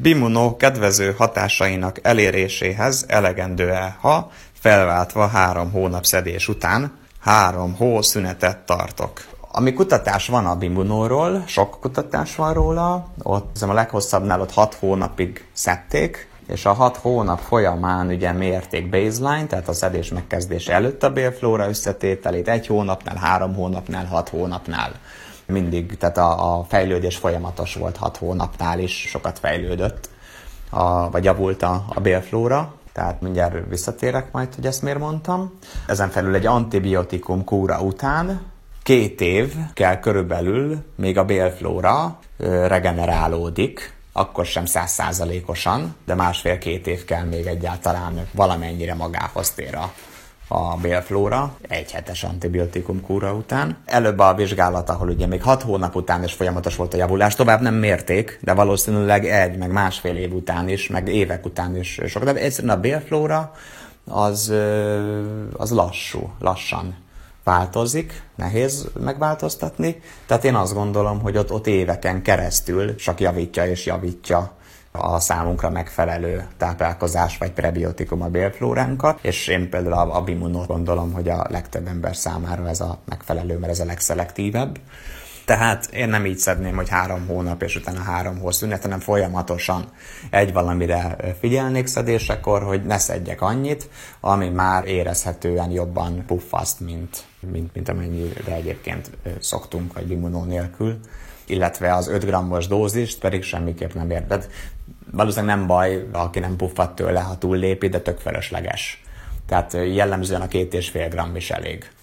Bimuno kedvező hatásainak eléréséhez elegendő-e, ha felváltva 3 hónap szedés után 3 hó szünetet tartok? Ami kutatás van a Bimunóról, sok kutatás van róla, ott a leghosszabbnál ott 6 hónapig szedték, és a 6 hónap folyamán ugye mérték baseline, tehát a szedés megkezdése előtt a bélflóra összetételét, 1 hónapnál, 3 hónapnál, 6 hónapnál. Mindig, tehát a fejlődés folyamatos volt 6 hónapnál is, sokat fejlődött, vagy javult a bélflóra. Tehát mindjárt visszatérek majd, hogy ezt miért mondtam. Ezen felül egy antibiotikum kúra után 2 év kell körülbelül, még a bélflóra regenerálódik, akkor sem 100%-osan, de 1,5-2 év kell még egyáltalán valamennyire magához tér a bélflóra, 1 hetes antibiotikum kúra után. Előbb a vizsgálat, ahol ugye még 6 hónap után is folyamatos volt a javulás, tovább nem mérték, de valószínűleg 1, meg 1,5 év után is, meg évek után is sok. De egyszerűen a bélflóra az lassan változik, nehéz megváltoztatni, tehát én azt gondolom, hogy ott éveken keresztül csak javítja és javítja a számunkra megfelelő táplálkozás vagy prebiotikum a bélflóránkat, és én például a Bimunót gondolom, hogy a legtöbb ember számára ez a megfelelő, mert ez a legszelektívebb. Tehát én nem így szedném, hogy 3 hónap és utána 3 hó szünet, hanem folyamatosan egy valamire figyelnék szedésekor, hogy ne szedjek annyit, ami már érezhetően jobban puffaszt, mint amennyire egyébként szoktunk, vagy Bimunó nélkül. Illetve az 5 grammos dózist pedig semmiképp nem érted. Valószínűleg nem baj, aki nem puffad tőle, ha túllépi, de tök felesleges. Tehát jellemzően a 2,5 gramm is elég.